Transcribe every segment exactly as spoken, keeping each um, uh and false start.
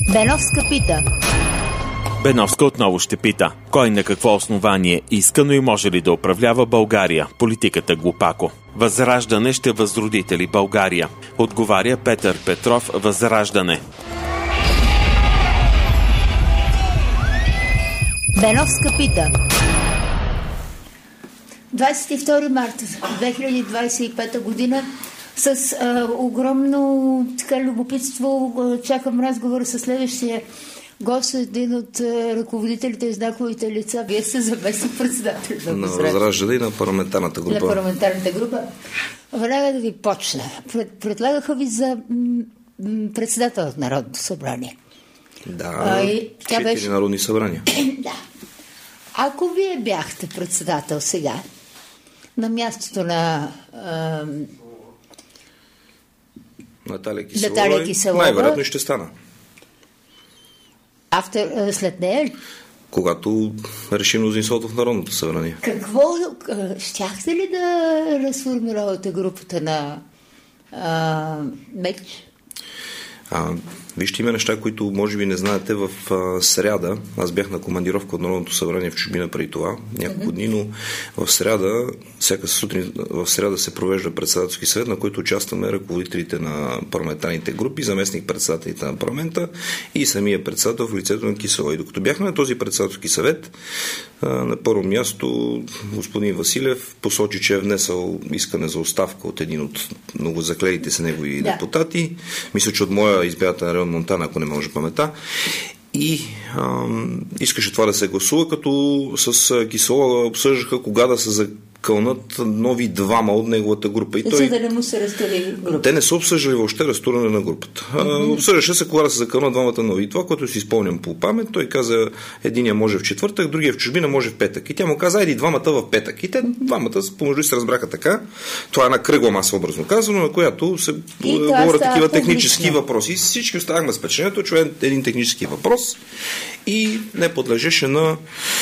Беновска пита. Беновска отново ще пита. Кой на какво основание искано и може ли да управлява България? Политиката глупако. Възраждане ще възродите ли България? Отговаря Петър Петров, Възраждане. Беновска пита. двадесет и втори марта две хиляди двадесет и пета година с а, огромно така любопитство а, чакам разговора с следващия гост, един от а, ръководителите и знаковите лица. Вие сте заместник председател на Възраждане и на парламентарната група. На парламентарната група. Веднага да ви почна. Пред, предлагаха ви за м- м- председател от Народното събрание. Да, четири беше... народни събрания. Да. Ако вие бяхте председател сега, на мястото на а, Наталия Киселова, Наталия Киселова, най-вероятно ще стана. Автор, след нея ли? Когато реши мнозинството в Народното събрание. Какво, щяхте ли да разформировате групата на а, Меч? А, вижте, има неща, които може би не знаете. В а, сряда, аз бях на командировка от Народното събрание в чужбина преди това, няколко mm-hmm. дни, но в сряда, всяка сутрин в сряда се провежда председателски съвет, на който участваме ръководителите на парламентарните групи, заместник председателите на парламента и самия председател в лицето на Киселова. И докато бяхме на този председателски съвет, а, на първо място господин Василев посочи, че е внесъл искане за оставка от един от много заклелите се негови да. депутати. Мисля, че от моя избирателен район Монтана, ако не може памета. И ам, искаше това да се гласува, като с Киселова обсъждаха кога да се закълнат нови двама от неговата група. И той... За да не му се разтури групата. Те не са обсъждали въобще разтуране на групата. Mm-hmm. Обсъждаше се кога да се закълнат двамата нови. И това, което си спомням по памет, той каза, единия може в четвъртък, другия в чужбина може в петък. И тя му каза, айди двамата в петък. И те двамата помежду се разбраха така. Това е една кръгла маса, образно казано, на която се говорят такива технически публично. въпроси. И всички оставахме с впечатлението, че е един технически въпрос и не подлежеше на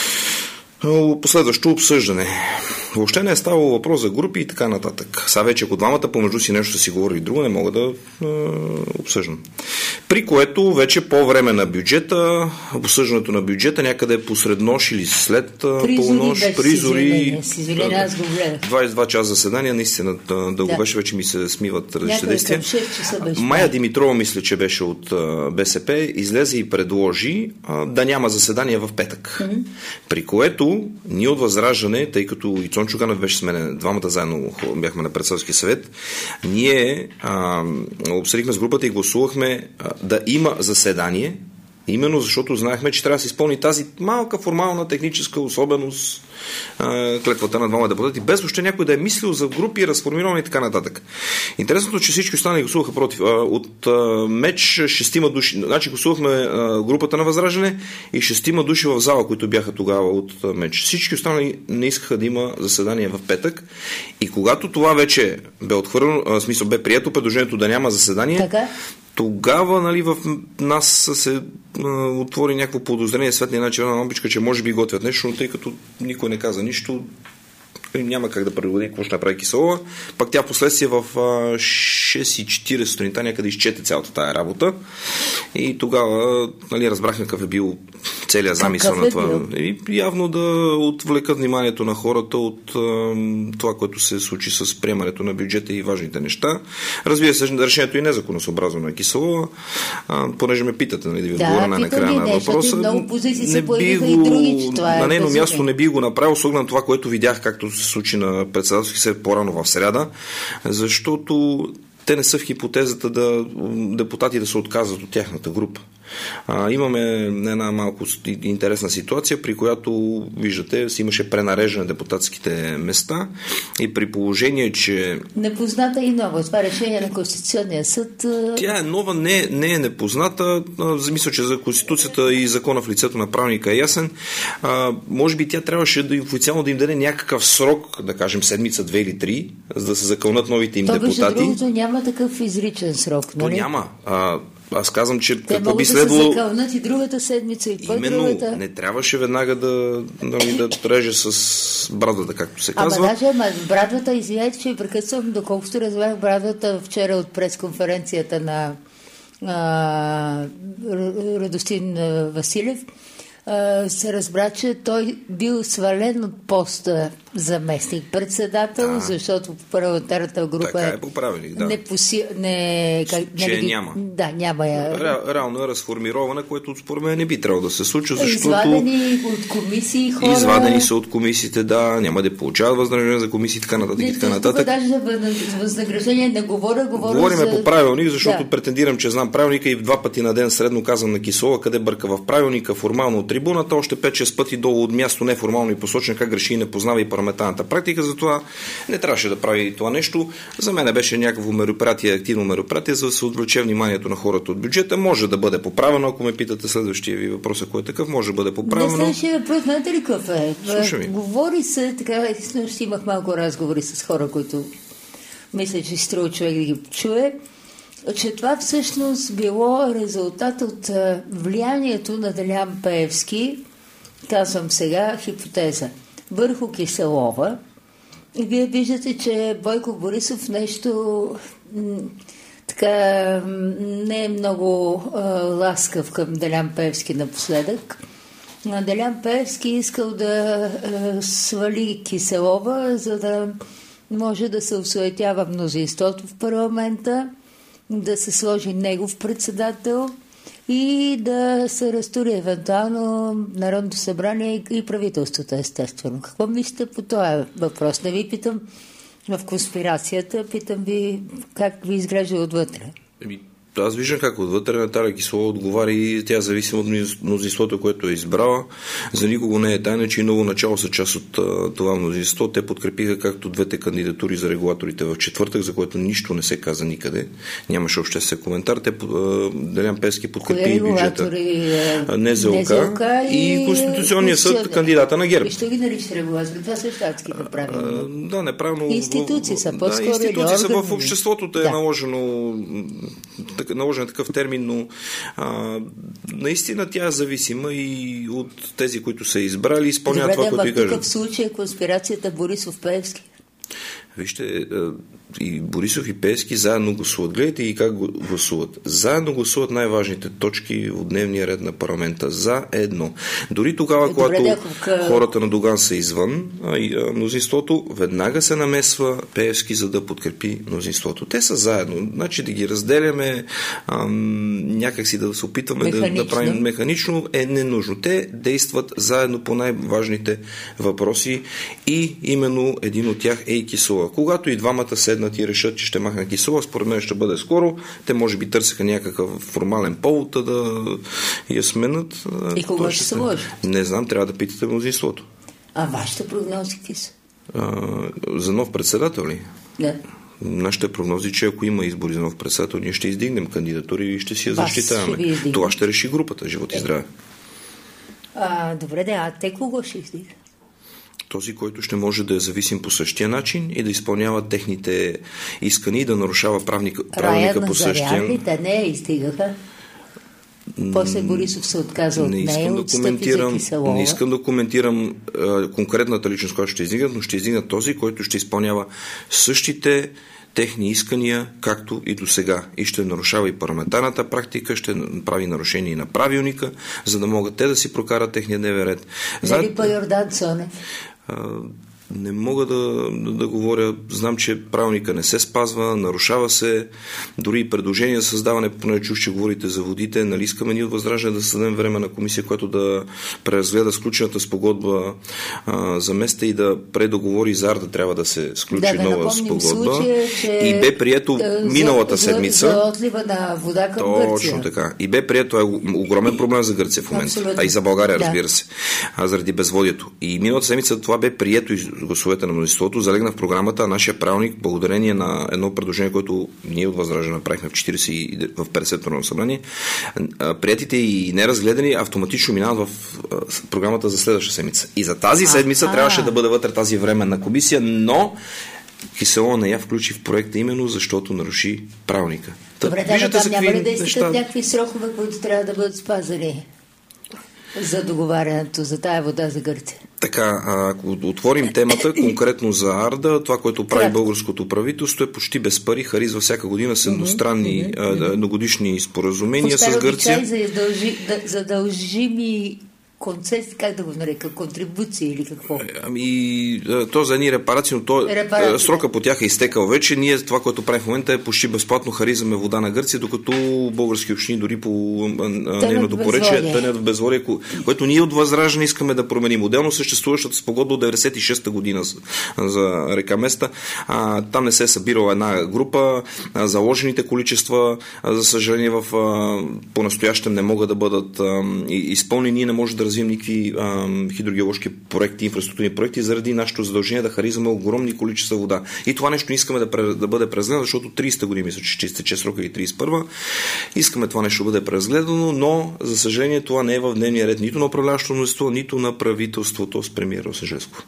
последващо обсъждане. Въобще не е ставало въпрос за групи и така нататък. Сега вече, ако двамата помежду си нещо си говори друго, не мога да е, обсъждам. При което вече по време на бюджета, обсъждането на бюджета някъде посред нощ или след полунощ, призори, двадесет и два часа заседания, наистина дълго да. беше, вече ми се смиват различни действия. Майя Димитрова, мисля, че беше от БСП, излезе и предложи а, да няма заседания в петък. Mm-hmm. При което ние от Възраждане, тъй като и Цончо Ганев беше с мен, двамата заедно бяхме на председателски съвет, ние а, обсъдихме с групата и гласувахме а, да има заседание, именно защото знаехме, че трябва да се изпълни тази малка формална техническа особеност, а, клетвата на двама депутати, без въобще някой да е мислил за групи, разформировани и така нататък. Интересното, че всички останали гласуваха против. А, от а, Меч шестима души, значи гласувахме а, групата на Възраждане и шестима души в зала, които бяха тогава от а, Меч. Всички останали не искаха да има заседание в петък и когато това вече бе отхвърлено, в смисъл бе прието предложението да няма заседание, така? Тогава, нали, в нас се а, отвори някакво подозрение, Светлина една червена лампичка, че може би готвят нещо, но тъй като никой не каза нищо, няма как да предводи какво ще направи Киселова. Пак тя впоследствие в а, шест и четиридесет сутринта някъде изчете цялата тая работа и тогава, нали, разбрахме какъв е бил целият замисъл на това. И явно да отвлекат вниманието на хората от а, това, което се случи с приемането на бюджета и важните неща. Разбира се, решението и незаконосъобразно на Киселова, а, понеже ме питате, нали, да ви отговоря на накрая на въпроса. Не би го, и други, че това е на нейно място не би го направил, с оглед на това, което видях, както се случи на председателски съвет по-рано в сряда, защото те не са в хипотезата да депутати да се отказват от тяхната група. А, имаме една малко интересна ситуация, при която, виждате, си имаше пренареждане на депутатските места и при положение, че... Непозната и нова. Това решение на Конституционния съд... Тя е нова, не, не е непозната. Мисля, че за Конституцията и закона в лицето на правилника е ясен. А, може би тя трябваше да официално да им даде някакъв срок, да кажем седмица, две или три, за да се закълнат новите им То, депутати. То, другото, няма такъв изричен срок, нали? То няма. А, Аз казвам, че те какво би да следвало... се закълнат и другата седмица, и път другата. Не трябваше веднага да, да, да треже с брадвата, както се казва. Ама даже ама, брадвата, извинете, че ви прекъсвам, доколкото разбрах, брадвата вчера от пресконференцията на а, Радостин Василев, се разбра, че той бил свален от поста заместник-председател, да. Защото парламентарната група така е по правилник, да. Не, поси... не... Как... че не... няма. Да, няма я. Ре, реално е разформирована, което според мен не би трябвало да се случва, защото... Извадени от комисии хора... Извадени са от комисиите, да, няма да получават възнаграждение за комисии, така нататък и така нататък. Тук даже за възнаграждение не говоря, говоря Говориме за... по правилник, защото да. Претендирам, че знам правилника и два пъти на ден средно казвам на Кисола, къде бърка в правилника, формално от трибуната, още пет-шест пъти долу от място, неформално и посочен как греши и не познава и парламентарната практика, затова не трябваше да прави това нещо. За мен беше някакво мероприятие, активно мероприятие, за да се отвлече вниманието на хората от бюджета. Може да бъде поправено, ако ме питате следващия ви въпрос, ако е такъв, може да бъде поправено. Не, следващия въпрос, знаете ли какъв е? Слушай ми. Говори се, така, ще имах малко разговори с хора, които мисля, че си струва човек да ги чуе, че това всъщност било резултат от влиянието на Делян Пеевски, казвам сега хипотеза, върху Киселова. И вие виждате, че Бойко Борисов нещо м- така не е много а, ласкав към Делян Пеевски напоследък. А Делян Пеевски искал да а, свали Киселова, за да може да се осуетява мнозинството в парламента, да се сложи негов председател и да се разтури евентуално Народното събрание и правителството, естествено. Какво мислите по този въпрос? Не ви питам в конспирацията, питам ви как ви изглежда отвътре. Аз виждам как отвътре Наталия Киселова отговаря и тя зависима от мнозинството, което е избрала. За никого не е тайна, че и много начало са част от а, това мнозинство. Те подкрепиха както двете кандидатури за регулаторите в четвъртък, за което нищо не се каза никъде. Нямаше обществен коментар. Те, а, Делян Пеевски подкрепи и бюджета. НЗОК и Конституционния съд, кандидата на ГЕРБ. И ще ги наричат регулатори. Това също адски неправилно. Да, неправилно. Институции са по-скоро. Да, институции са в обществото. Те да. е наложено наложен такъв термин, но а, наистина тя е зависима и от тези, които са избрали, изпълняват това, което и кажат. В такъв случай е конспирацията Борисов-Пеевски. Вижте, и Борисов и Пеевски заедно гласуват. Гледайте и как гласуват. Заедно гласуват най-важните точки от дневния ред на парламента. За едно. Дори тогава, когато Добре, да, хората на Доган са извън а, и, а, мнозинството, веднага се намесва Пеевски, за да подкрепи мнозинството. Те са заедно. Значи да ги разделяме, а, някакси да се опитваме да, да правим механично, е ненужно. Те действат заедно по най-важните въпроси и именно един от тях е и Киселова. Когато и двамата седнат и решат, че ще махнат Киселова, според мен ще бъде скоро. Те може би търсеха някакъв формален повод да я сменят. И кога ще се сложи? Не знам, трябва да питате мнозинството. А вашите прогнози какви са? А, за нов председател ли? Да. Нашите прогнози, че ако има избори за нов председател, ние ще издигнем кандидатури и ще си я защитаваме. Ще Това ще реши групата. Живот и здраве. А, добре, да, а те кого ще издигнат? Този, който ще може да е зависим по същия начин и да изпълнява техните искания и да нарушава правника, правилника по същия начин. Те не я издигаха. После Борисов се отказа от нея, да отстъпи за Киселова. Не искам да коментирам а, конкретната личност, която ще издигнат, но ще издигнат този, който ще изпълнява същите техни искания, както и до сега. И ще нарушава и парламентарната практика, ще прави нарушение и на правилника, за да могат те да си прокарат техния дневен ред. Нали по Йордан Цонев? Не мога да, да, да говоря. Знам, че правилника не се спазва, нарушава се. Дори и предложение за създаване, поне чух, че говорите за водите. Нали искаме ние от Възраждане да създадем временна комисия, която да преразгледа сключената спогодба а, за места и да предоговори за арда трябва да се сключи да, да нова спогодба. Случая, че... И бе прието миналата за, седмица. За, за отлива на вода към Гърция. Точно така. И бе прието, е огромен проблем за Гърция в момента. Абсолютно. А и за България, разбира да. се. А, заради безводието. И миналата седмица това бе прието гласовете на мнозинството, залегна в програмата, а нашия правилник, благодарение на едно предложение, което ние от Възраждане направихме в четиридесет и в петдесето Народно събрание, приетите и неразгледани автоматично минават в програмата за следваща седмица. И за тази седмица а, трябваше а. да бъде вътре тази временна комисия, но Киселова не я включи в проекта именно защото наруши правилника. Добре, да, там няма ли да искат някакви срокове, които трябва да бъдат спазени за договарянето за тая вода за Гърция? Така, ако отворим темата конкретно за Арда, това, което прави yeah. българското правителство е почти без пари, харизва всяка година с едностранни mm-hmm. едногодишни споразумения Поставя с Гърция. За задължи, да, задължими концесии, как да го нарека, контрибуции или какво? Ами, то за едни репарации, но то, репарации, срока да. по тях е изтекал вече. Ние това, което правим в момента е почти безплатно харизаме вода на Гърция, докато български общини дори по нейното поречие тънят в безводие, което ние от Възраждане искаме да променим. Отделно съществуващата спогодба от деветдесет и шеста година за река Места. А, там не се е събирала една група. А, заложените количества, а, за съжаление, в по-настоящем не могат да бъдат а, изпълнени. Ние не може да развием никакви а, хидрогеоложки проекти, инфраструктурни проекти, заради нашето задължение да харизаме огромни количества вода. И това нещо не искаме да, да бъде преразгледано, защото тридесета година, мисля, че изтече срока или тридесет и първа. Искаме това нещо да бъде преразгледано, но за съжаление това не е в дневния ред нито на управляващото мнозинство, нито на правителството с премиер Росен Желязков.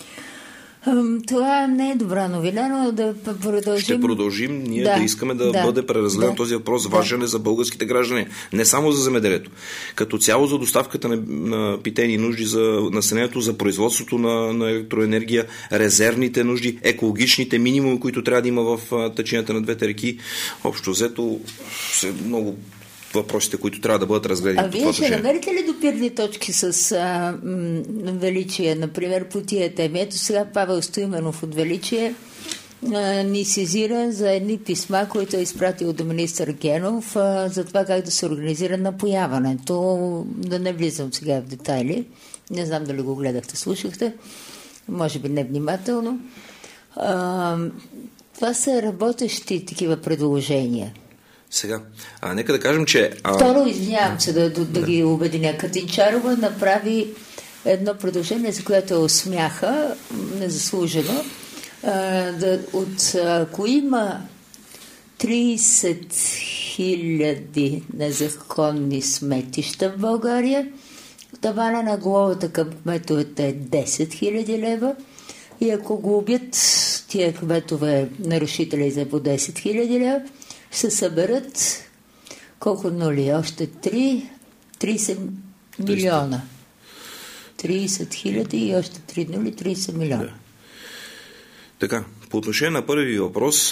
Това не е добра новина, но да продължим. Ще продължим ние да, да искаме да, да бъде преразгледан да, този въпрос. Важен да. е за българските граждани, не само за земеделието. Като цяло за доставката на, на питейни нужди за населението, за производството на, на електроенергия, резервните нужди, екологичните минимуми, които трябва да има в теченията на двете реки. Общо взето се много въпросите, които трябва да бъдат разгледани. А вие ще намерите ли допирни точки с а, м, Величие, например, по тия теми? Ето сега Павел Стоименов от Величие а, ни сезира за едни писма, които е изпратил до министър Генов а, за това как да се организира напояването. Да не влизам сега в детайли. Не знам дали го гледахте, слушахте. Може би невнимателно. А, това са работещи такива предложения. Сега, а, нека да кажем, че... А... Второ, извинявам се да, да, да ги обединя. Катинчарова направи едно предложение, за което осмяха, незаслужено, а, да, от, ако има тридесет хиляди незаконни сметища в България, тавана на глобата към кметовете е десет хиляди лева и ако глобят тия кметове нарушители за по десет хиляди лева, се съберат колко нули? Още три, тридесет милиона. тридесет хиляди и още три нули, тридесет милиона. Да. Така, по отношение на първи въпрос,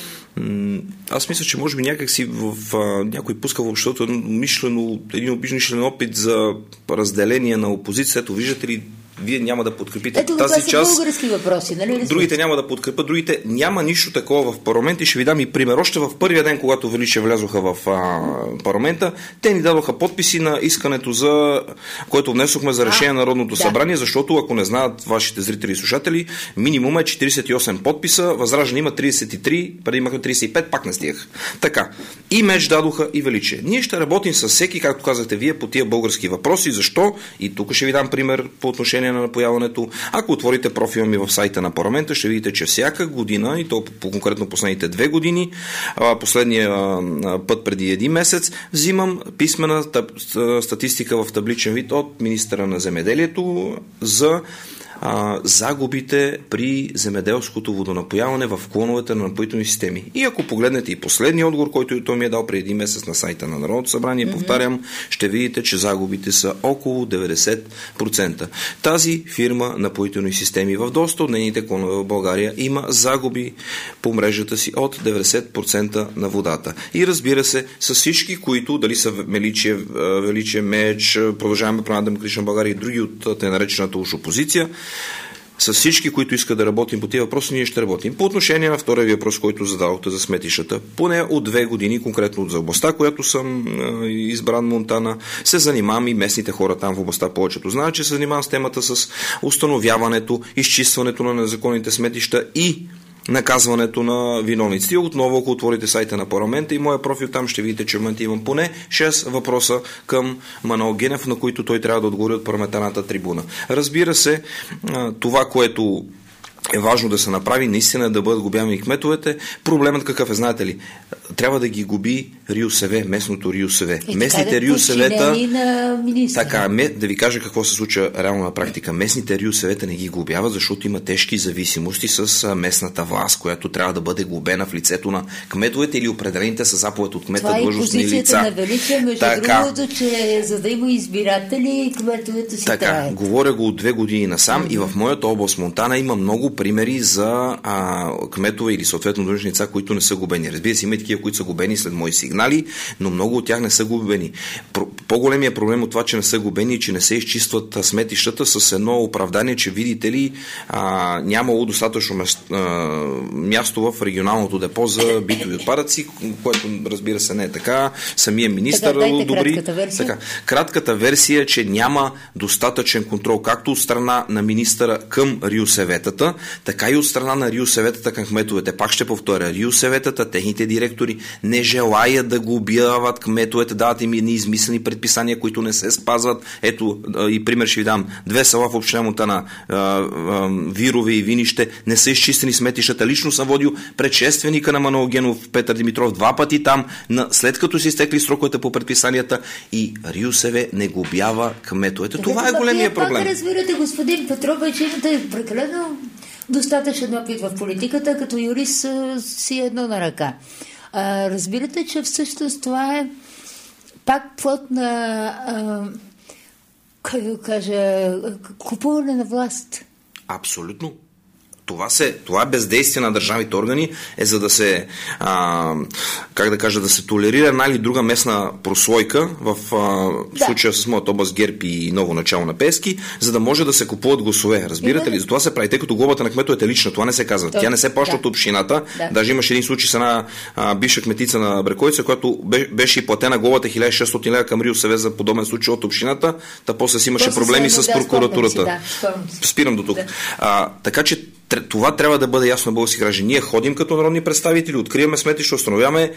аз мисля, че може би някак си в, в някой пуска в обществото един мишлено, един обичничен опит за разделение на опозицията. Виждате ли, вие няма да подкрепите Ето, тази това част. Са български въпроси, нали? Другите няма да подкрепят, другите няма нищо такова в парламента и ще ви дам и пример. Още в първия ден, когато Величие влязоха в а, парламента, те ни дадоха подписи на искането, за което внесохме за решение на Народното да. събрание, защото, ако не знаят вашите зрители и слушатели, минимум е четиридесет и осем подписа, Възраждане има тридесет и три, преди имаха тридесет и пет, пак не стигах. Така, и меч дадоха и Величие. Ние ще работим с всеки, както казахте вие, по тия български въпроси. Защо? И тук ще ви дам пример по отношение на напояването. Ако отворите профила ми в сайта на парламента, ще видите, че всяка година, и то по конкретно последните две години, последния път преди един месец, взимам писмена статистика в табличен вид от министъра на земеделието за А, загубите при земеделското водонапояване в клоновете на напоителни системи. И ако погледнете и последния отговор, който той ми е дал преди един месец на сайта на Народното събрание, mm-hmm. повтарям, ще видите, че загубите са около деветдесет процента. Тази фирма напоителни системи в доста от нейните клонове в България има загуби по мрежата си от деветдесет процента на водата. И разбира се, с всички, които, дали са Величие, Величие Меч, Продължаваме права на Демократична България и други от те наречената уж опозиция, с всички, които искат да работим по тези въпроси, ние ще работим. По отношение на втория въпрос, който зададохте за сметищата, поне от две години, конкретно от за областта, която съм е, избран Монтана, се занимавам и местните хора там в областта повечето знаят, че се занимавам с темата с установяването, изчистването на незаконните сметища и наказването на виновниците. И отново, ако отворите сайта на парламента и моя профил, там ще видите, че в момента имам поне шест въпроса към Манол Генев, на които той трябва да отговори от парламентарната трибуна. Разбира се, това, което е важно да се направи, наистина да бъдат глобявани кметовете. Проблемът какъв е, знаете ли? трябва да ги губи РИОСВ, местното РИОСВ. И Местните РИОСВ-та... Така, да ви кажа какво се случва реално на практика. Местните РИОСВ-та не ги глобяват, защото има тежки зависимости с местната власт, която трябва да бъде глобена в лицето на кметовете или определените със заповед от кмета длъжностни лица. Това е позицията на Величие, между така, другото, че за да има избиратели, кметовете си така, траят. Говоря го от две години насам mm-hmm. и в моята област Монтана има много примери за а, кметове или съответно длъжностни лица, които не са глобени. Разбира се, има и такива, които са глобени след мои сигнали, но много от тях не са глобени. По-големият проблем от това, че не са глобени и че не се изчистват сметищата с едно оправдание, че видите ли а, нямало достатъчно място, а, място в регионалното депо за битови отпадъци, което разбира се не е така. Самия министър одобри. Кратката версия. Така, кратката версия е, че няма достатъчен контрол както от страна на министъра към РИОСВ-тата, така и от страна на РИОСВ-тата към кметовете. Пак ще повторя, РИОСВ-тата, техните директори не желаят да го обявяват кметовете, дават им едни измислени предписания, които не се спазват. Ето и пример ще ви дам. Две села в община Монтана, Вирове и Винище, не са изчистени сметищата. Лично съм водил предшественика на Манол Генов, Петър Димитров, два пъти там, на, след като си изтекли сроковете по предписанията и РИОСВ не глобява кметовете. Това е големия проблем. Как разбирате, господин Петров, че имате прекалено достатъчен опит в политиката, като юрист си едно на ръка. А, разбирате, че всъщност това е пак плод на а, как да кажа, купуване на власт. Абсолютно. Това, се, това бездействие на държавните органи е за да се а, как да кажа, да се толерира една или друга местна прослойка в а, да. случая с моята област ГЕРБ и ново начало на Пеевски, за да може да се купуват гласове. Разбирате ли? За това се прави, тъй като глобата на кметовете е лична. Това не се казва. То, Тя не се плаща да. от общината. Да. Даже имаше един случай с една а, бивша кметица на Брекойца, която беше и платена глобата хиляда и шестстотин лева към РИОСВ за подобен случай от общината. Та после си имаше после проблеми с прокуратурата. Да, Спирам до тук. Да. А, така че това трябва да бъде ясно на български граждани. Ние ходим като народни представители, откриваме сметища, установяваме.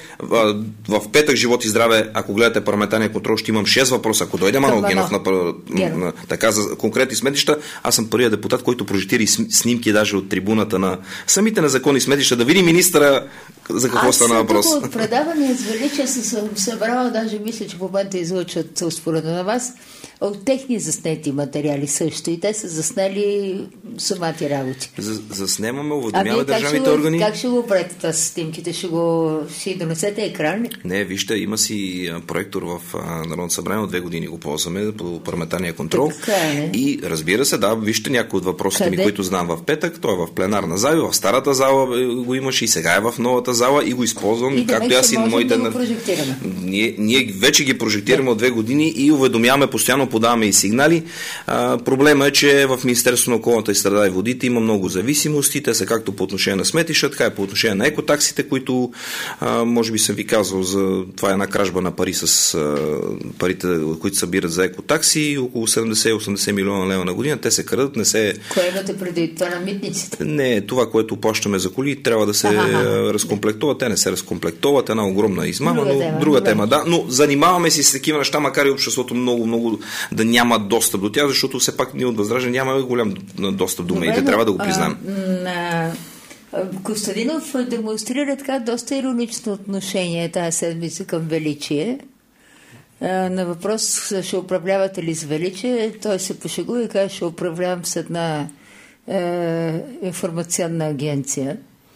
В петък, живот и здраве, ако гледате парламентарния контрол, ще имам шест въпроса. Ако дойде Манол Генов на, на, на, така за конкретни сметища, аз съм първият депутат, който прожектира и снимки даже от трибуната на самите незаконни сметища, да види министъра за какво стана въпрос. Аз от предаване с Величие съм събрала, даже мисля, че в момента излъчват успоредно на вас, от техни заснети материали също. И те са заснели сумати работи. Заснемаме, уведомяваме държавните го, органи. Как ще го правите това с снимките? Ще го ще донесете екран ли? Не, вижте, има си проектор в Народното събрание, от две години го ползваме по парламентарния контрол. Е. И разбира се, да, вижте някои от въпросите Къде? ми, които знам в петък. Той е в пленарна зала, в старата зала го имаше и сега е в новата зала и го използвам, и както аз и на моите... Да ние, ние вече ги прожектираме да. от две години и уведомяваме, постоянно подаваме и сигнали. А, проблема е, че в Министерството на околната среда и водите има много зависимости. Те са както по отношение на сметища, така и по отношение на екотаксите, които а, може би съм ви казал, за това е една кражба на пари с а, парите, които събират за екотакси, около седемдесет до осемдесет милиона лева на година. Те се крадат, не се... Кое имате преди това на митниците? Не, това, което плащаме за коли, трябва да се а-ха. разкомплектуват. Те не се разкомплектуват. Една огромна измама, друга но тема, друга тема, да. Но занимаваме се с такива неща, макар и обществото много, много да няма достъп до тях, защото все пак ние от Възраждане нямаме голям достъп до медиите. Трябва да го признаем. На Костадинов демонстрира така доста иронично отношение тази седмица към Величие. На въпрос, ще управлявате ли с Величие, той се пошегува и каже, ще управлявам с една е, информационна агенция.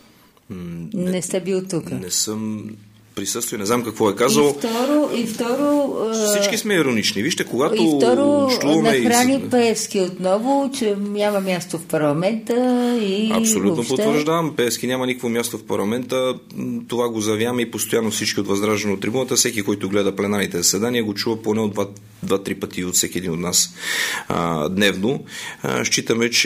Не, не сте бил тук. Не съм присъствие, не знам какво е казал. И второ, и второ всички сме иронични. Вижте, когато и второ, нахрани и... Пеевски отново, че няма място в парламента и абсолютно въобще... потвърждавам. Пеевски няма никакво място в парламента. Това го заявяваме и постоянно всички от Възраждане от трибуната. Всеки, който гледа пленарните заседания, го чува поне от два-три пъти от всеки един от нас а, дневно. А, считаме, че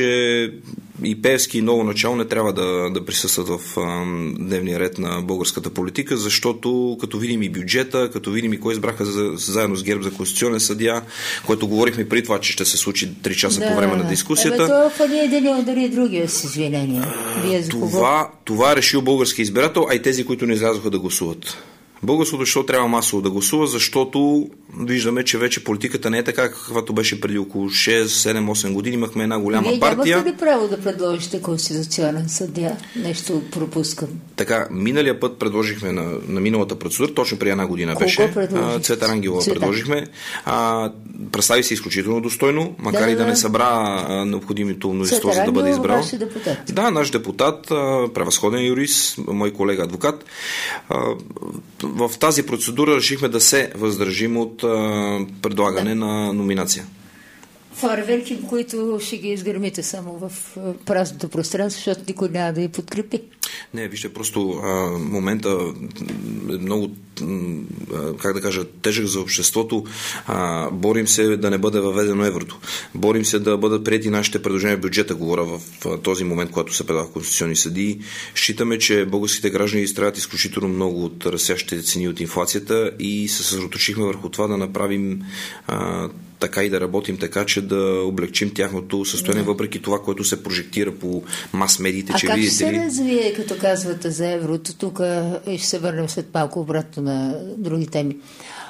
и Пеевски и ново начало не трябва да, да присъстват в а, дневния ред на българската политика, защото като видим и бюджета, като видим и кой избраха за, заедно с ГЕРБ за конституционен съдия, което говорихме преди това, че ще се случи три часа да, по време на дискусията. Ебе, това фани един удари другия с извинение. Вие за това, това е решил български избирател, а и тези, които не излязоха да гласуват. Българското общество трябва масово да гласува, защото виждаме, че вече политиката не е така, каквато беше преди около шест, седем, осем години. Имахме една голяма Вие партия. Вие нямате ли право да предложите конституционен съдия? Нещо пропускам. Така, миналия път предложихме на, на миналата процедура, точно преди една година Кого беше. предложихте? Цвета Рангелова Цвета. предложихме. А, представи се изключително достойно, макар да, и да да. не събра а, необходимото мнозинство, Цвета за да бъде Рангелова, избрал. ваш депутат. Да, наш депутат, а, превъзходен юрист, мой колега адвокат. А, в тази процедура решихме да се въздържим от а, предлагане да. на номинация. Фойерверки, които ще ги изгърмите само в празното пространство, защото никой няма да я подкрепи. Не, вижте, просто а, момента е много, а, как да кажа, тежък за обществото. А, борим се да не бъде въведено еврото. Борим се да бъдат приети нашите предложения в бюджета, говоря в, в този момент, когато се предлага конституционни съдии. Считаме, че българските граждани страдат изключително много от растящите цени от инфлацията и се съсредоточихме върху това да направим а, така и да работим така, че да облегчим тяхното състояние, да. Въпреки това, което се прожектира по мас-медиите, а че как видите ще се ли... развие, като казвате за еврото? Тук ще се върнем след малко обратно на други теми.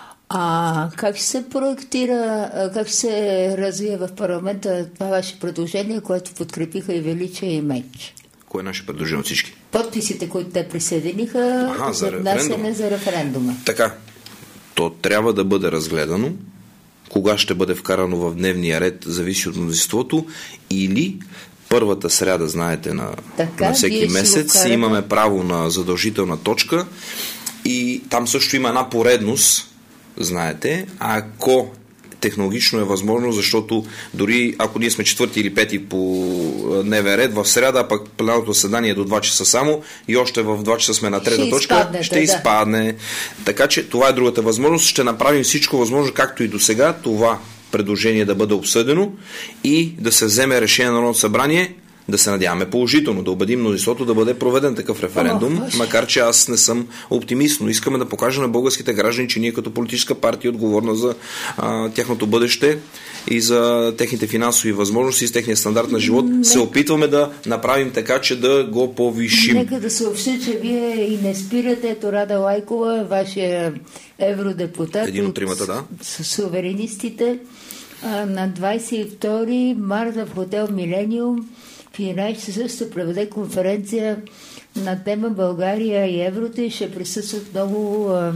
А как ще се проектира, как ще се развие в парламента това ваше предложение, което подкрепиха и Величия и Меч? Кое е наше предложение от всички? Подписите, които те присъединиха Аха, за внасяне за референдума. Така, то трябва да бъде разгледано. Кога ще бъде вкарано в дневния ред, зависи от мнозинството, или първата сряда, знаете, на, така, на всеки месец имаме право на задължителна точка и там също има една поредност, знаете, ако технологично е възможно, защото дори ако ние сме четвърти или пети по дневен ред в среда, а пък пленарното заседание е до два часа само и още в два часа сме на трета ще точка, изпаднете, ще да. изпадне. Така че това е другата възможност. Ще направим всичко възможно, както и до сега, това предложение да бъде обсъдено и да се вземе решение на Народното събрание, да се надяваме положително, да убедим мнозинството да бъде проведен такъв референдум, О, макар че аз не съм оптимист, но искаме да покажем на българските граждани, че ние като политическа партия, отговорна за а, тяхното бъдеще и за техните финансови възможности и с техния стандарт на живот, не... се опитваме да направим така, че да го повишим. Нека да съобща, че вие и не спирате. Ето Рада Лайкова, вашия евродепутат един от тримата, да. С суверенистите, а, на двадесет и втори марта в хотел Милениум в единадесет часа ще проведе конференция на тема България и еврото и ще присъстват много а,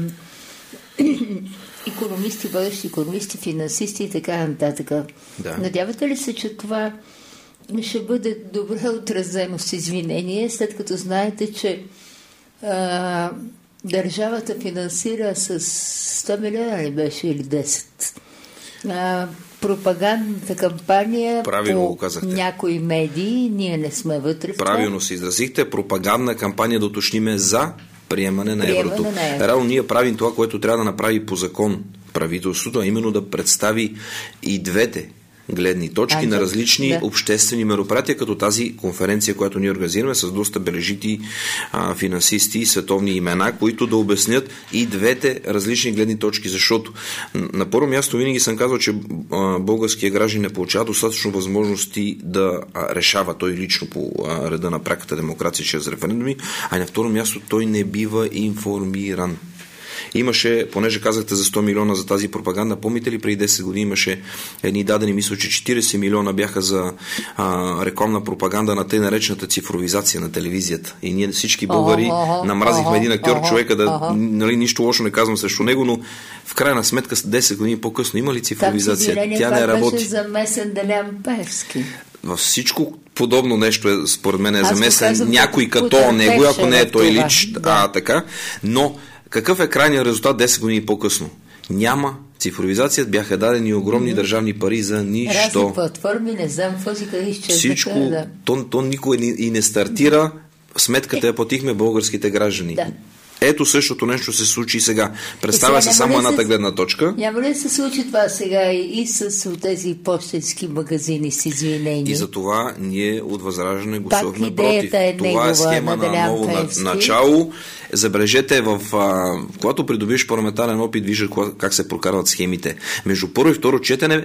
икономисти, бъдещи икономисти, финансисти и така нататък. Да. Надявате ли се, че това ще бъде добре отразено с извинение, след като знаете, че а, държавата финансира с сто милиона ли беше или десет? А, пропагандната кампания Правилно по някои медии, ние не сме вътре в това. Правилно се изразихте. Пропагандна кампания, да уточниме, за приемане на приемане еврото. На евро. Реално ние правим това, което трябва да направи по закон правителството, а именно да представи и двете гледни точки а, на различни да. обществени мероприятия, като тази конференция, която ние организираме с доста бележити а, финансисти и световни имена, които да обяснят и двете различни гледни точки, защото на първо място винаги съм казал, че а, българския граждан не получава достатъчно възможности да а, решава той лично по а, реда на пряката демокрация чрез референдуми, а на второ място той не бива информиран. Имаше, понеже казахте за сто милиона за тази пропаганда, помните ли преди десет години имаше едни дадени, мисля, че четиридесет милиона бяха за а, рекламна пропаганда на тъй наречената цифровизация на телевизията. И ние всички българи oh, oh, намразихме oh, един актьор, oh, човека да, oh. нали, нищо лошо не казвам срещу него, но в крайна сметка десет години по-късно има ли цифровизация? Тя не работи. Беше замесен Делян Певски. Във всичко подобно нещо е, според мен е замесен някой като него, ако не е той лич, да. а така, но какъв е крайният резултат десет години по-късно? Няма цифровизация, бяха дадени огромни mm-hmm. държавни пари за нищо. Разни платформи, не знам, какво си къде изчезнаха. Всичко, да. то, то никой и не стартира, сметката я платихме българските граждани. Да. Ето същото нещо се случи и сега. Представя се само едната гледна точка. Няма ли да се случи това сега и с тези пощенски магазини с извинения? И за това ние от Възраждане гласувахме против. Е това е схема на, на ново Певски. начало. Забележете, в, а, когато придобиеш парламентарен опит, виждаш как се прокарват схемите. Между първо и второ четене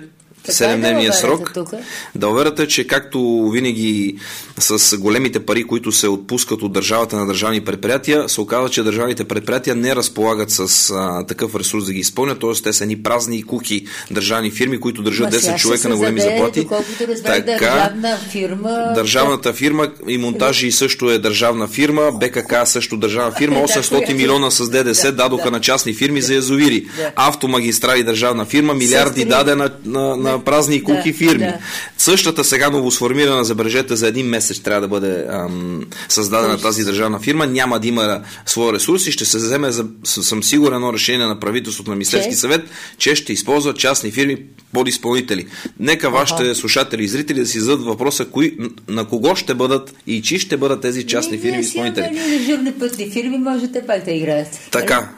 седемдневния срок. Далаверата е, че както винаги с големите пари, които се отпускат от държавата на държавни предприятия, се оказва, че държавните предприятия не разполагат с а, такъв ресурс да ги изпълнят, т.е. те са ни празни и кухи държавни фирми, които държат десет човека на големи заплати. Така, държавна фирма, държавната фирма и монтажи също е държавна фирма, БКК също държавна фирма, осемстотин милиона с ДДС дадоха на частни фирми за язовири. Автомагистрали държавна фирма, милиарди даде на, на, на празни и кухи фирми. Същата сега новосформирана, забележете, за един месец трябва да бъде ам, създадена тази държавна фирма, няма да има своя ресурс и ще се вземе, за, съм сигурен, едно решение на правителството на Министерски съвет, че ще използват частни фирми подизпълнители. Нека вашите слушатели и зрители да си зададат въпроса, кои, на кого ще бъдат и чи ще бъдат тези частни фирми изпълнители. Ние дежурни пътни фирми можете пак да играете. Така,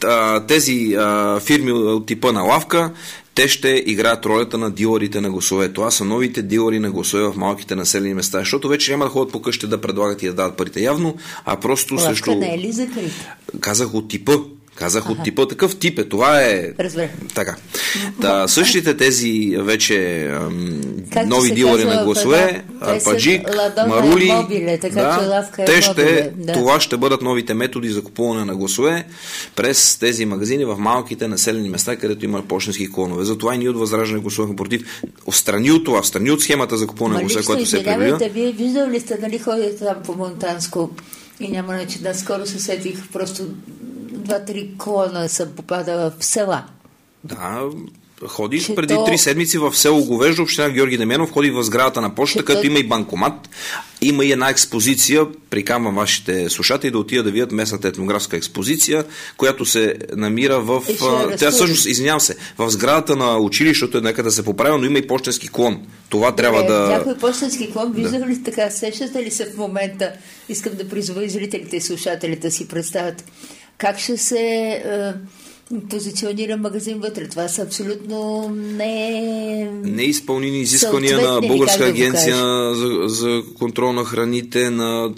тези а, фирми от типа на лавка, те ще играят ролята на дилърите на гласове. Това са новите дилъри на гласове в малките населени места, защото вече няма да ходят по къщи да предлагат и да дават парите явно, а просто лавка срещу... не е ли закрита? Казах от типа. Казах ага. от типа. Такъв тип е. Това е... Разбира. Така. Та, същите тези вече ам, нови дилъри на гласове, Арпаджик, Марули, мобиле, така, да, че те е ще, да. това ще бъдат новите методи за купуване на гласове през тези магазини в малките населени места, където има почтенски клонове. Затова и ние от Възраждане гласувахме против. Встрани от това, встрани от схемата за купуване на гласове, която се предвижда. Вие виждали ли сте, нали ходите там по Монтанско и няма начин, да скоро се сетих, просто два-три клона съм попадала в села. Да, ходих че преди то... три седмици в село Говеждо, община Георги Демянов, ходих в сградата на почта, където то... има и банкомат, има и една експозиция, приканвам вашите слушатели да отидат да видят местната етнографска експозиция, която се намира в... Е, тя всъщност, извинявам се, в сградата на училището, нека да се поправя, но има и почтенски клон. Това Добре, трябва да... Някой почтенски клон, виждате да. ли така, сещате ли се в момента, искам да призова и зрителите и слушателите си представят как ще се е, позиционира магазин вътре. Това са абсолютно не... неизпълнени изисквания на Българска да агенция за, за контрол на храните, на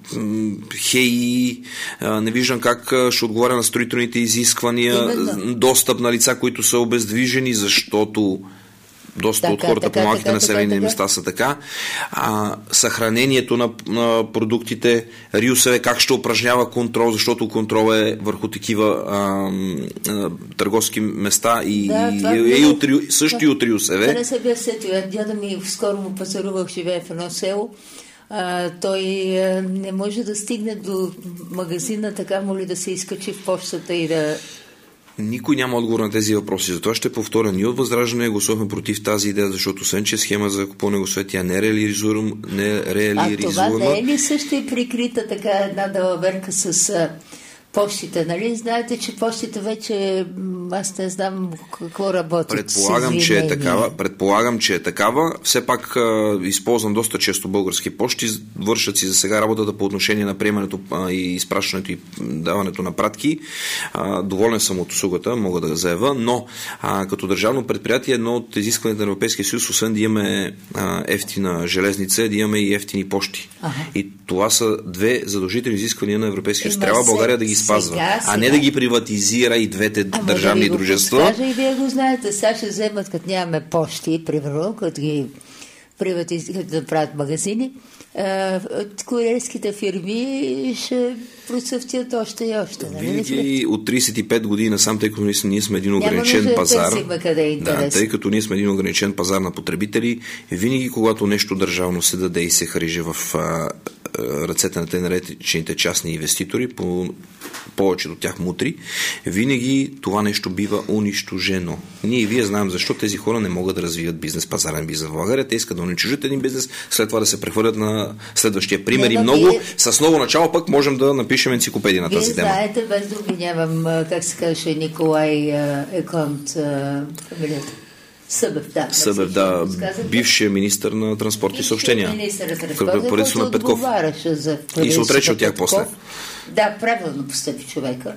ХЕИ. Не виждам как ще отговаря на строителните изисквания. Именно. Достъп на лица, които са обездвижени, защото доста така, от хората така, по малките така, населени така, места са така. А, съхранението на, на продуктите, РИОСВ как ще упражнява контрол, защото контрол е върху такива а, а, търговски места и, да, и, и, и от, също това, и от РИОСВ. Това не се бях сетил. Дядо ми скоро му пазарувах, живее в едно село. А, той а, не може да стигне до магазина, така моли да се изкачи в почтата и да... Никой няма отговор на тези въпроси. Затова ще повторя. Ние от Възраждане гласувахме против тази идея, защото освен, че схема за купуване гласове, тя не е реализуема. Не реализуема. А това не е ли също и прикрита така една далаверка с а, почтите, нали? Знаете, че почтите вече, аз не знам какво работят. Предполагам, че е такава. Предполагам, че е такава. Все пак а, използвам доста често български почти. Вършат си за сега работата по отношение на приемането а, и изпращането и даването на пратки. А, доволен съм от услугата, мога да заявя, но а, като държавно предприятие едно от изискванията на Европейския съюз, освен да имаме а, ефтина железница, да имаме и ефтини почти. Ага. И това са две задължителни изисквания на Европейския съюз. Трябва България да ги спазва, сега, сега. а не да ги приватизира и двете Ама държавни да дружества. И вие го знаете, сега ще вземат, като нямаме почти, примерно, като ги приватизират да правят магазини, от куриерските фирми ще процъфтят още и още. Винаги от тридесет и пет години насам, тъй като ние сме един ограничен пазар, е да, тъй като ние сме един ограничен пазар на потребители, винаги когато нещо държавно се даде и се хрижи в а, ръцете на те наречените частни инвеститори, по повечето от тях мутри, винаги това нещо бива унищожено. Ние и вие знаем защо тези хора не могат да развият бизнес, пазарен бизнес в България. Те искат да унищожат един бизнес, след това да се прехвърлят на следващия пример. Не, и много вие... с ново начало пък можем да напишем енциклопедия на вие тази тема. Вие знаете, без да обвинявам, как се казваше, Николай Еконт, фамилията. Събев, да. Събев, да. Бившия министър на транспорт и съобщения. Министър на транспорт, който отговаряше за и се отрече от тях после. Да, правилно постъпи човека.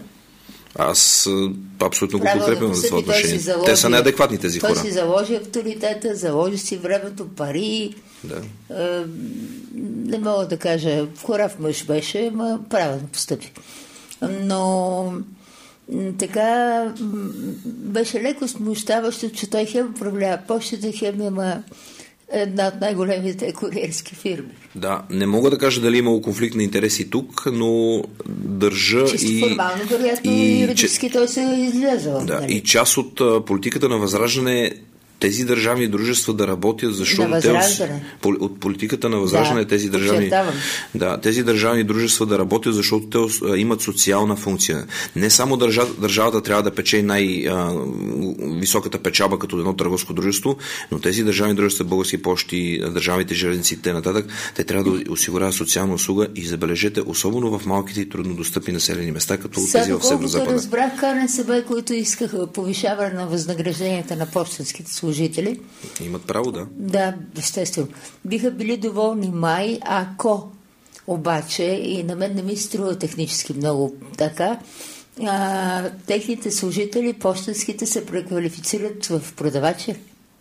Аз абсолютно го подкрепям за това отношение. Заложи, Те са неадекватни тези той хора. Той си заложи авторитета, заложи си времето, пари. Да. Е, не мога да кажа, хора в мъж беше, но правилно постъпи. Но така беше леко смущаващо, че той хем управлява почтата, хем има една от най-големите куриерски фирми. Да, не мога да кажа дали имало конфликт на интереси тук, но държа Чисто и... формално, вероятно, и юридически той се е излязъл. Да, нали? и част от а, политиката на Възраждане тези държавни дружества да работят, защото те от, от политиката на Възраждане да, тези държавни да, тези държавни дружества да работят, защото те имат социална функция. Не само държа, държавата трябва да пече най-високата печалба като едно търговско дружество, но тези държавни дружества, български пощи, държавните железници, те нататък, те трябва да осигуряват социална услуга и забележете, особено в малките и труднодостъпни населени места, като Сега, тези в Северозапада. Сега, разбрах КНСБ, които искаха повишаване на възнагражденията на пощенските служители. Имат право, да. Да, естествено. Биха били доволни май, ако обаче, и на мен не ми струва технически много така, а, техните служители, пощенските, се преквалифицират в продавачи.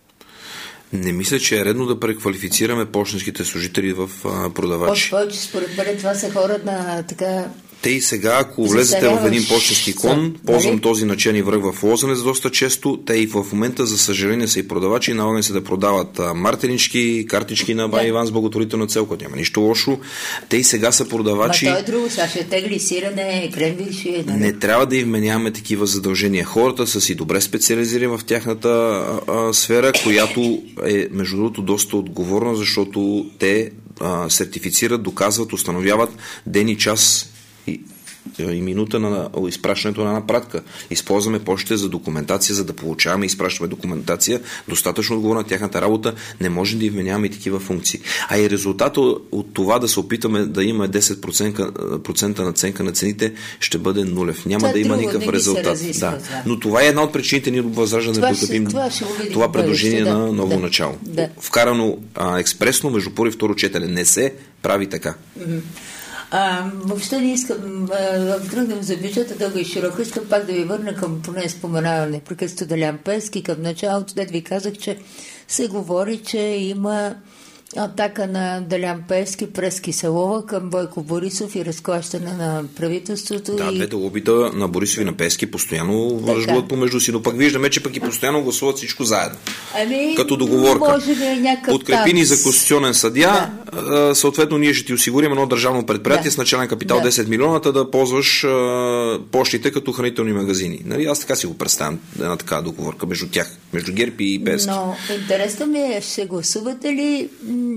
Не мисля, че е редно да преквалифицираме пощенските служители в а, продавачи. Повече, според мен, това са хора на така... Те и сега, ако влезете в един пощенски кон, ползвам този начен и връх в Лозенец доста често, те и в момента, за съжаление, са и продавачи, налагаме се да продават а, мартенички, картички на Бай Иван с благотворителна цел, което няма нищо лошо. Те и сега са продавачи. Ма той е друго, сега ще тегли сирене, кренвирши. Не трябва да им вменяваме такива задължения. Хората са си добре специализирани в тяхната а, а, сфера, която е, между другото, доста отговорна, защото те а, сертифицират, доказват, установяват ден и час и, и минута на изпращането на една пратка. Използваме почтите за документация, за да получаваме и изпращаме документация. Достатъчно отговорна на тяхната работа, не можем да им вменяваме и такива функции. А и резултата от това да се опитаме да има десет процента наценка на цените ще бъде нулев. Няма това да има никакъв резултат. Да. Но това е една от причините ние Възраждане да подкрепим това, това предложение да, на ново да, начало. Да. Вкарано а, експресно между първо и второ четене. Не се прави така. Mm-hmm. А, въобще не искам да тръгнем за бюджета дълго и широко. Искам пак да ви върна към поне споменаване непрекъснато Делян Пеевски. Към началото, дед ви казах, че се говори, че има атака на Делян Пеевски през Киселова към Бойко Борисов и разклащане на правителството. Да, и... двете лобита на Борисов и на Пеевски постоянно връждуват помежду си, но пък виждаме, че пък и постоянно гласуват всичко заедно. Ами, като договорка. Е подкрепи ни за конституционен съдия, да. Съответно ние ще ти осигурим едно държавно предприятие да. С начален капитал да. десет милиона, да ползваш а, почтите като хранителни магазини. Нали? Аз така си го представям, една такава договорка между тях, между ГЕРБ и Пеевски. Но интересно ми е, ще гласувате ли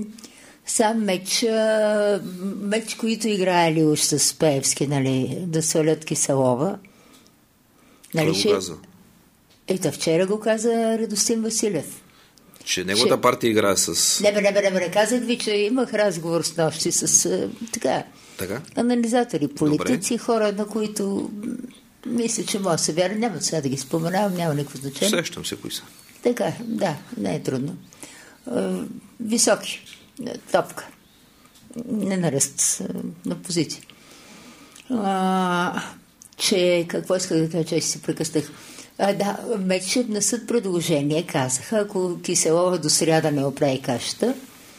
сам меч, меч, които играели уж с Пеевски, нали, да свалят Киселова. Нали, ще... го каза? Ето, вчера го каза Радостин Василев. Че неговата че... партия играе с... Не, бе, не, бе, не, бе, казах ви, че имах разговор с нощи с така, така? анализатори, политици, добре. Хора, на които мисля, че може да се вярва. Няма сега да ги споменавам, няма никакво значение. Сещам се кои са. Така, да, не е трудно. Високи. Топка. Не на ръст, на позиция. А, че, какво исках да кажа, че си се прекъснах. А, да, меч ще внесат предложение, казаха, ако Киселова до сряда не оправи кашата,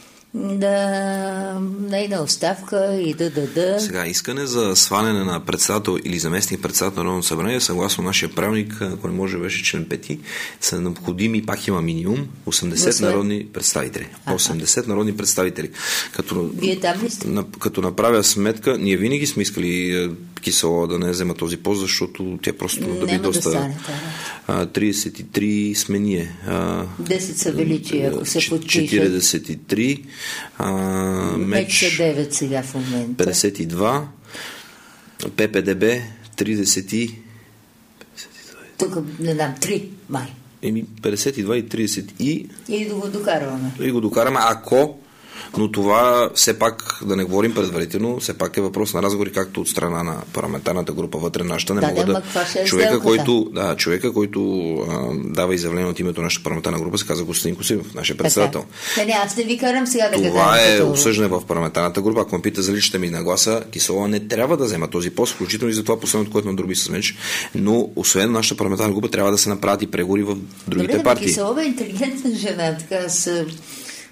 да нейна оставка и да даде. Сега, искане за сваляне на председател или заместник председател на Народното събрание, съгласно нашия правилник, ако не може беше член пети, са необходими, пак има минимум, осемдесет Гласове. Народни представители. А-а. осемдесет народни представители. Като, Вие там ли сте? На, като направя сметка, ние винаги сме искали Киселова да не взема този пост, защото тя просто да би доста... Да стане, а, тридесет и три сме ние. А, десет са величи, ако се подпишат. четиридесет и три. А, меч девет сега в момента. петдесет и два. ППДБ тридесет и... Тук не дам три май. Еми петдесет и два и тридесет и... И да го докарваме. И го докараме, ако... Но това все пак, да не говорим предварително, все пак е въпрос на разговори, както от страна на парламентарната група вътре нашата. Не да, мога да, да... Е човека, който, да, човека, който а, дава изявление от името на нашата парламентарна група, се казва Костадин Косимов, нашия председател. Не, не, аз не ви карам сега да това това е като... обсъждане в парламентарната група. Ако ме пита за личната ми нагласа, Киселова не трябва да взема този пост, включително и за това последното, което надроби с меч. Но освен нашата парламентарна група, трябва да се направят и преговори в другите Добре, партии. Киселова е интелигентна жена, така с...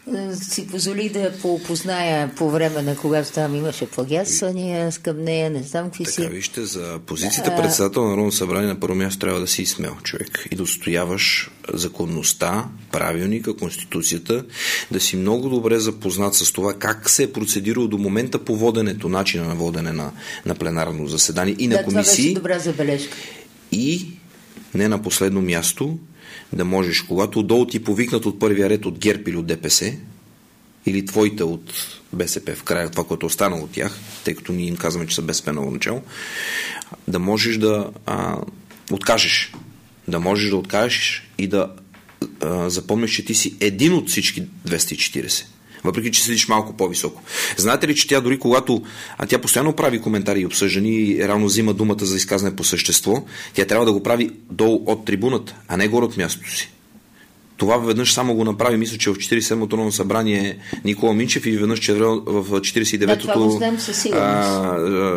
си позволи да я поопозная по време на когато там имаше плагиатствания към нея, не знам какви така, си. Така, вижте, за позицията председател на Народно събрание на първо място трябва да си смел човек и да отстояваш законността, правилника, конституцията, да си много добре запознат с това как се е процедирало до момента по воденето, начина на водене на, на пленарно заседание и на да, комисии. Това беше добра забележка. И не на последно място да можеш, когато отдолу ти повикнат от първия ред от ГЕРБ или от ДПС, или твоите от БСП в края, това, което е останало от тях, тъй като ние им казваме, че са БСП ново начало, да можеш да а, откажеш. Да можеш да откажеш и да а, запомниш, че ти си един от всички двеста и четирийсет. Въпреки, че седиш малко по-високо. Знаете ли, че тя дори когато а тя постоянно прави коментари и обсъждани и равно взима думата за изказване по същество, тя трябва да го прави долу от трибуната, а не горе от мястото си. Това веднъж само го направи, мисля, че в четиридесет и седмото Народно събрание Никола Минчев и веднъж че в четиридесет и деветото да,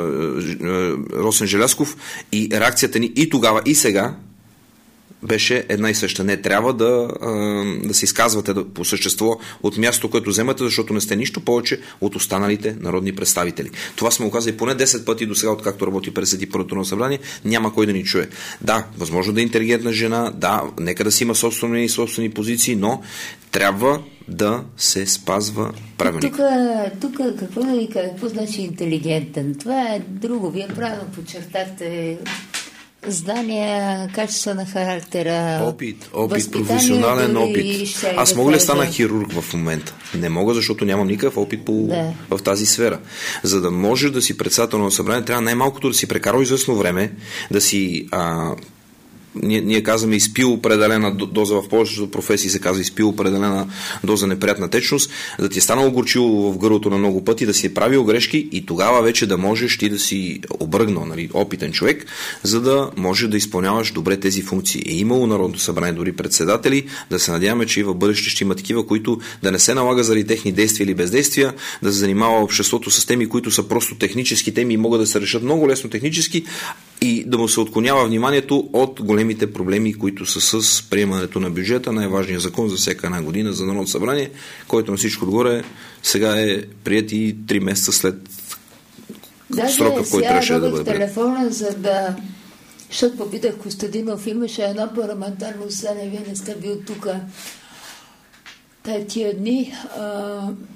Росен Желязков и реакцията ни и тогава и сега беше една и съща. Не трябва да, да се изказвате по същество от мястото, което вземате, защото не сте нищо повече от останалите народни представители. Това сме го казали поне десет пъти до сега, откакто работи през първото Народно събрание, няма кой да ни чуе. Да, възможно да е интелигентна жена, да, нека да си има собствени и собствени позиции, но трябва да се спазва правилник. Тук, тук какво да ви кажа, какво значи интелигентен? Това е друго. Вие правилно подчертахте знания, качество на характера, опит, опит, професионален опит. Аз мога ли да стана хирург в момента? Не мога, защото нямам никакъв опит по, да. в тази сфера. За да можеш да си председател на събрание, трябва най-малкото да си прекарал известно време, да си а, Ние, ние казваме изпил определена доза, в повечето професии се казва изпил определена доза неприятна течност, да ти е станало горчило в гърлото на много пъти, да си е правил грешки и тогава вече да можеш ти да си обръгнал, нали, опитен човек, за да може да изпълняваш добре тези функции. Е имало Народното събрание дори председатели, да се надяваме, че и в бъдеще ще има такива, които да не се налага заради техни действия или бездействия, да се занимава обществото с теми, които са просто технически теми и могат да се решат много лесно технически и да му се отклонява вниманието от големите проблеми, които са с приемането на бюджета, най-важният закон за всяка една година за Народно събрание, който на всичко отгоре сега е приет и три месеца след Даже срока, в който трябваше да бъде приет. телефона, за да... Защото попитах Костадинов, имаше едно парламентарно заседание, вие не сте бил тук тия дни. А...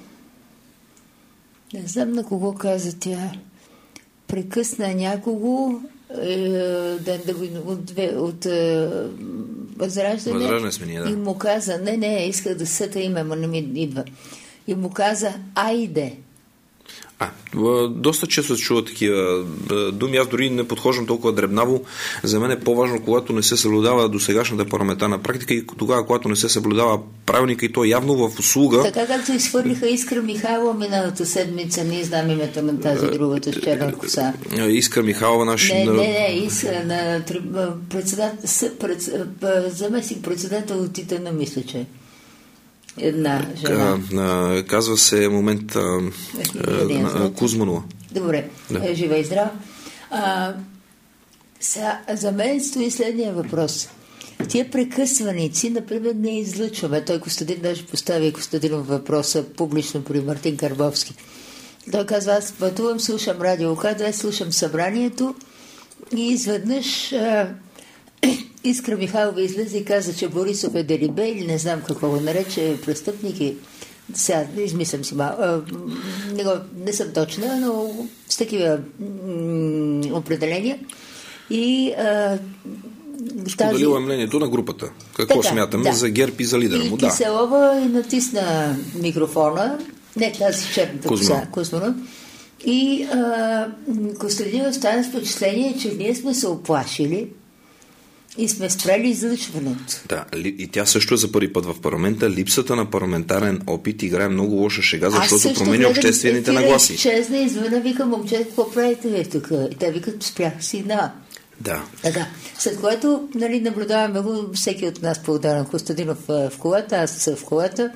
Не знам на кого каза тя. Прекъсна някого да, да, от, от е, Възраждане, Възраждане сме ние, да. И му каза, не, не, исках да сета име, но не ми идва. И му каза, айде. А, доста често се чува такива думи. Аз дори не подхождам толкова дребнаво. За мен е по-важно, когато не се съблюдава досегашната парламентарна практика и тогава, когато не се съблюдава правилника и то явно в услуга. Така както изхвърлиха Искра Михайлова миналата седмица, ние знам името на тази другата с черна коса. Искра Михайлова, наш... Не, не, не, Искра на председател, пред, заместник председател от Титана, мисля, че една жена. А, казва се момент а, а, Кузманова. Добре, да. Жива и здрава. А, сега, за мен стои следния въпрос. Тия прекъсваници, например, не излъчваме. Той Костадин даже постави Костадинов въпроса публично при Мартин Карбовски. Той казва, аз пътувам, слушам радио, когда слушам събранието и изведнъж а, Искра Михайлова излезе и каза, че Борисов е делибе или не знам какво го нарече, престъпник и сега измислям си малко. Не, не съм точна, но с такива м- определения. И а, споделила тази... мнението на групата. Какво така, смятаме да. За ГЕРБ и за лидера му? И Киселова и натисна микрофона, не тази черната коса, Кузманова. И а, Костадинова стана с впечатление, че ние сме се оплашили и сме спрели излъчването. Да, и тя също е за първи път в парламента. Липсата на парламентарен опит играе много лоша шега, защото променя обществените нагласи. Аз също изчезна и звъна, викам, момче, какво правите ви тук? И те викат, спрях сигнала. Да. Така. След което, нали, наблюдаваме го, всеки от нас по-ударен Костадинов в колата, аз в колата,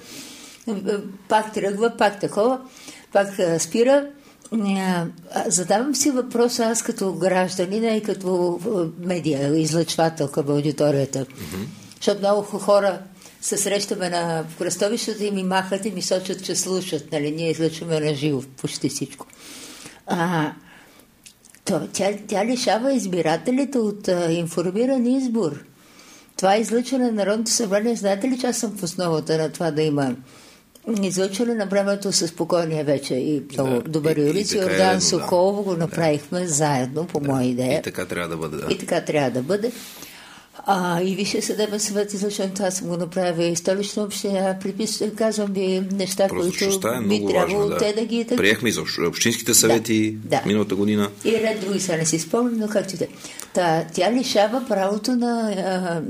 пак тръгва, пак такова, пак спира. Задавам си въпроса аз като гражданина и като медия, излъчвател към аудиторията. Mm-hmm. Защото много хора се срещаме на кръстовищата и ми махат и ми сочат, че слушат. Нали? Ние излъчваме на живо почти всичко. А, то, тя, тя лишава избирателите от а, информиран избор. Това е излъчване на Народното събрание. Знаете ли, че аз съм в основата на това да има излъчване на времето със спокойния вече и много да, добър юрист. Йордан е, Соколов да, го направихме да, заедно, по да, моя идея. И така трябва да бъде. Да. И така трябва да бъде. А, и Висшия съдебен съвет излъчване, това съм го направила и Столична община. Приписвам, казвам ви неща, просто, които е би трябвало да. те да ги... Приехме и за общинските съвети да, да. миналата година. И ред други са не си спомням, но както те. Та, тя лишава правото на а,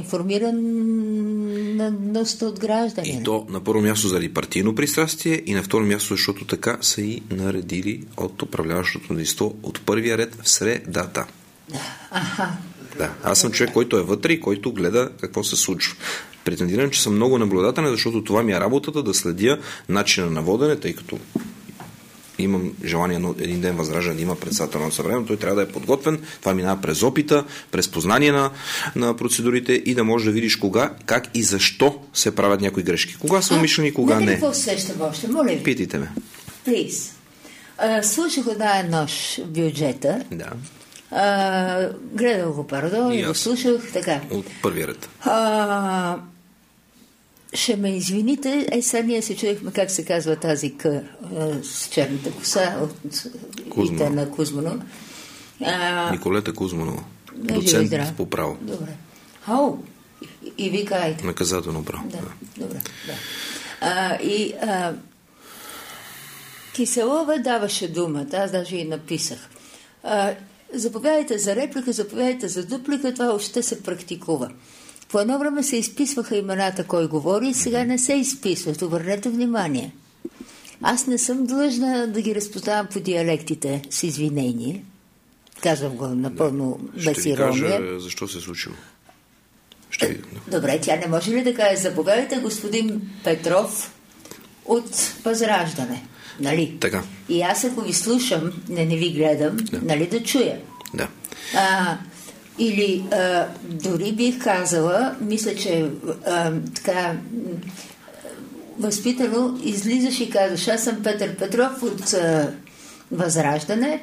информираност от граждани. И то на първо място заради партийно пристрастие и на второ място, защото така са и наредили от управляващото мнозинство от първия ред в средата. Да, аха. Да, аз съм човек, който е вътре и който гледа какво се случва. Претендирам, че съм много наблюдателен, защото това ми е работата да следя начина на водене, тъй като имам желание на един ден Възраждане да има председател на събрание, но той трябва да е подготвен. Това минава през опита, през познание на, на процедурите и да можеш да видиш кога, как и защо се правят някои грешки. Кога са умишлени, кога не. Какво сещам още? Моля ви. Питайте ме. Please. Uh, слушах една нощ бюджета. Да. Uh, гледах го, пардон, и го слушах така. От първия ред. Uh, ще ме извините, е сега ние се чуехме как се казва тази къ uh, с черната коса от Ита на Кузманова. Uh, Николета Кузманова. Доцент по право. Добре. Ау, и, и ви кайте. Наказателно право. Да, да. Добре, да. Uh, и uh, Киселова даваше думата, аз даже и написах. Uh, Заповядайте за реплика, заповядайте за дуплика, това още се практикува. По едно време се изписваха имената кой говори, сега не се изписват. Обърнете внимание. Аз не съм длъжна да ги разпознавам по диалектите с извинение. Казвам го напълно да. без ирония. Ще ви кажа защо се е случило. Ще ви... Добре, тя не може ли да каже заповядайте господин Петров от Възраждане? Нали? Така. И аз ако ви слушам, не, не ви гледам, да. Нали да чуя? Да. А, или а, дори бих казала, мисля, че а, така възпитано излизаш и казваш, аз съм Петър Петров от а, Възраждане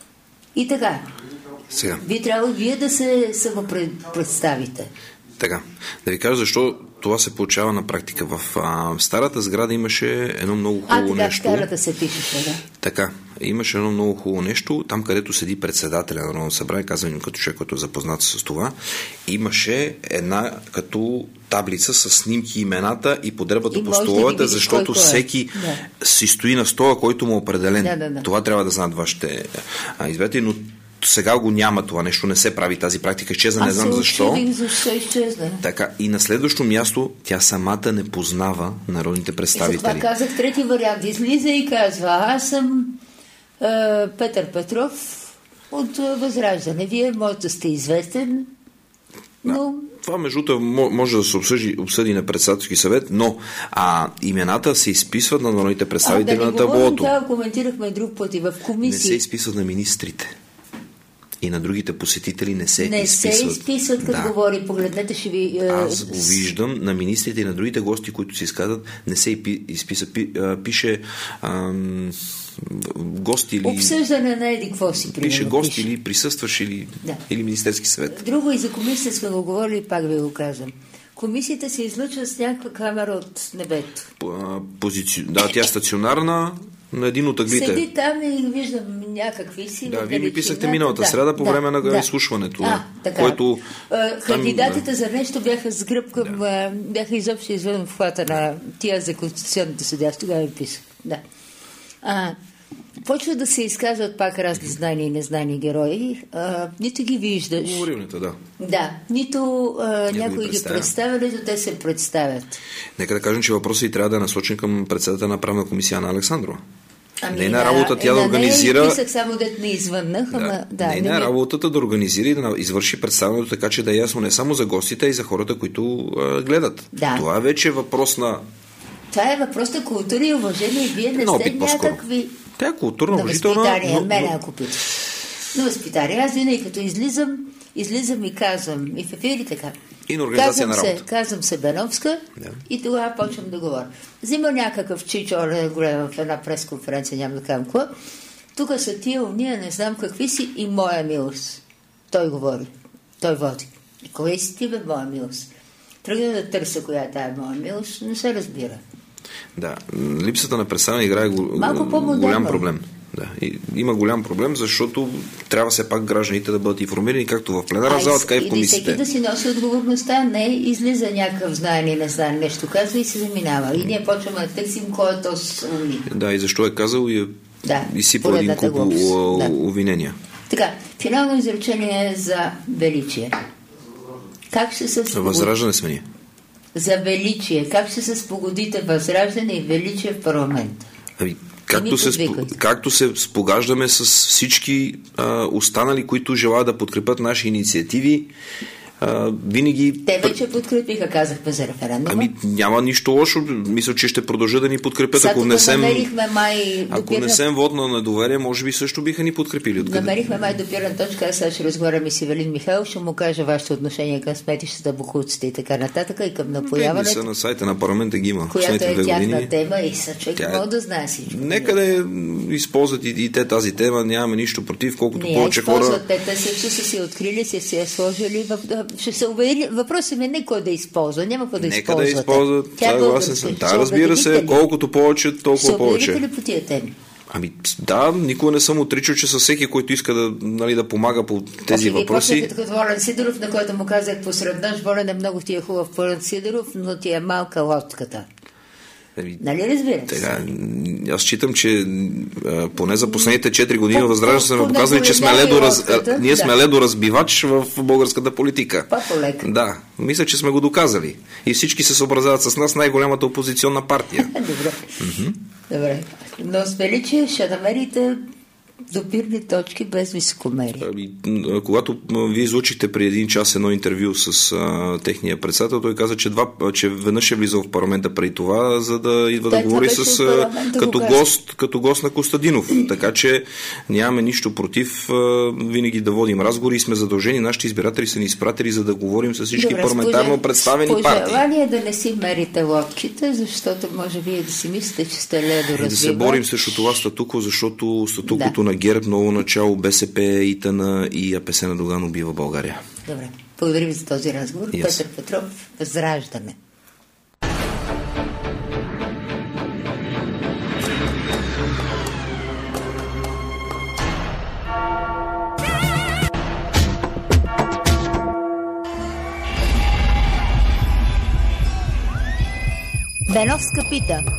и така. Сега. Би трябвало вие да се самопредставите. Така. Да ви кажа защо това се получава на практика. В а, старата сграда имаше едно много хубаво а, така, нещо. А, старата се пишеше, да. Така. Имаше едно много хубаво нещо. Там, където седи председателя на Народното събрание, казвам им като човек, който е запознат с това, имаше една като таблица с снимки, имената и подребата по столовете, да защото всеки е. да. си стои на стола, който му е определен. Да, да, да. Това трябва да знаят вашите избиратели, но сега го няма това нещо, не се прави тази практика, изчезна, не знам защо. Аз защо изчезна. Така, и на следващо място тя самата не познава народните представители. И затова казах трети вариант. Излиза и казва, аз съм е, Петър Петров от е, Възраждане. Вие можете да сте известен, но... Да. Това, между другото, може да се обсъди, обсъди на председателски съвет, но а, имената се изписват на народните представители а, да на таблото. Това коментирахме друг път и в комисии. Не се изписват на министрите. И на другите посетители не се не изписват. Не се изписват, като да. говори. Погледнете, ще ви... Аз го виждам. На министрите и на другите гости, които се изказват, не се изписват. Пи, пише ам, гости или... Обсъждане на еди какво си примерно. Пише гости или присъстваш или, да. или Министерски съвет. Друго и за комисията сме го говорили, пак ви го казвам. Комисията се излъчва с някаква камера от небето. Позици... Да, тя е стационарна на един от ъглите. Седи там и виждам някакви си. Да, вие ми писахте миналата да, среда по да, време на да. изслушването. А, така. Което, а, кандидатите там, за нещо бяха с гръб към, да. бяха изобщо извън обхвата на тия за конституционните съдия. Тогава ми писах. Да. А, почва да се изказват пак разни знани и незнани герои. А, нито ги виждаш. Говорилните, да. Да. Нито а, някой ги представя, нито те се представят. Нека да кажем, че въпросът и трябва да е насочен към председателя на правна комисия Анна Александрова. Ами, нейна да, работа тя да организира... Не, писах само дет не извъннах, ама... Да, да, нейна не... работата да организира и да извърши представянето, така че да е ясно не само за гостите, а и за хората, които а, гледат. Да. Това е вече въпрос на... Това е въпрос на култура и уважение. Вие не сте някакви... Тя е културна, на уважителна... възпитание, но... мене ако питаш. На възпитание. Аз винаги като излизам, излизам и казвам, и в ефири така, И на организация казвам на работа. Се, казвам се Беновска да. И тогава почвам да говоря. Взима някакъв чичо, голям в една пресконференция, няма да кажам какво. Тук са тия уния, не знам какви си и моя милост. Той говори. Той води. И кой си ти, бе, моя милост? Тръгна да търся коя е тая моя милост, не се разбира. Да, липсата на представяне играе Малко голям проблем. Да. И, има голям проблем, защото трябва все пак гражданите да бъдат информирани както в пленарна зала, така и в комисиите. И всеки да си носи отговорността, не излиза някакъв знае или не знае нещо, казва и се заминава. И ние почваме да търсим кой е този умник. Да, и защо е казал и, да, и сипал един куп обвинения. Да. Така, финално изречение за величие. Как ще се спогодите? Възраждане сме ние. За величие. Как ще се спогодите възраждане и величие в парламента? Ами, както се, както се спогаждаме с всички а, останали, които желаят да подкрепят наши инициативи, а, винаги... Те вече подкрепиха, казахме за референдума. Ами няма нищо лошо. Мисля, че ще продължа да ни подкрепят. Ако внесем, май ако допирна... внесем вод на недоверие, може би също биха ни подкрепили. Откъде? Намерихме май допирна точка. Аз сега ще разговарям и с Ивелин Михайлов, ще му кажа вашето отношение към сметищата, бокуците и така нататък и към напояването. Са на сайта на парламента ги има. Която е тяхна години. Тема и са човек Тя... мога да знае всичко. Нека да използват и, и те тази тема. Нямаме нищо против, колкото не, повече хора... Те, те също са си открили, са си я сложили. В... Ще се убедили. Въпросът ми е не кой да използва. Няма кой да използвате. Нека да използват. Съгласен съм. Да, разбира се, колкото повече, толкова повече. Се ли по тия теми? Ами да, никога не съм отричал, че със всеки, който иска да, нали, да помага по тези Още въпроси. После като Волен Сидоров, на който му казах посред нощ, Волен е много ти е хубав Волен Сидоров, но ти е малка лодката. Ами, нали разбирате? Сега, аз считам, че а, поне за последните четири години възраждане сме показали, че сме ледо раз... ние сме да. ледоразбивач в българската политика. По-полека. Да, мисля, че сме го доказали. И всички се съобразяват с нас, най-голямата опозиционна партия. Добре. Mm-hmm. Добре. Но с величие ще намерите допирни точки без високомерие. Ами, когато вие излучихте при един час едно интервю с а, техния председател, той каза, че, два, че веднъж е влизал в парламента преди това, за да идва да говори с, а, като, гост, като гост на Костадинов. Така че нямаме нищо против а, винаги да водим разговори и сме задължени. Нашите избиратели са ни изпратили, за да говорим с всички Добре, парламентарно представени партии. Пожелание да не си мерите лодките, защото може вие да си мислите, че сте ледоразбивач. Да се борим срещу това статуко, защото статукото да. на ГЕРБ много начало, БСП, ИТН и АПС на Доган убива България. Добре. Благодарим за този разговор. Yes. Петър Петров, Възраждане. Беновска пита.